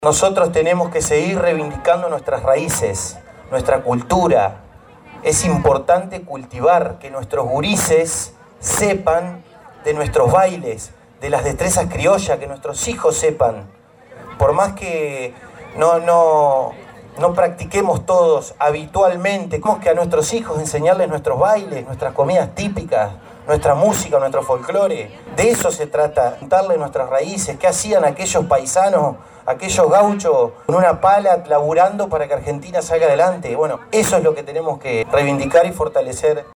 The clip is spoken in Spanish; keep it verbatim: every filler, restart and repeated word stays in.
Nosotros tenemos que seguir reivindicando nuestras raíces, nuestra cultura. Es importante cultivar, que nuestros gurises sepan de nuestros bailes, de las destrezas criollas, que nuestros hijos sepan. Por más que no, no, no practiquemos todos habitualmente, tenemos que a nuestros hijos enseñarles nuestros bailes, nuestras comidas típicas, nuestra música, nuestro folclore. De eso se trata, contarle nuestras raíces, qué hacían aquellos paisanos, aquellos gauchos con una pala laburando para que Argentina salga adelante. Bueno, eso es lo que tenemos que reivindicar y fortalecer.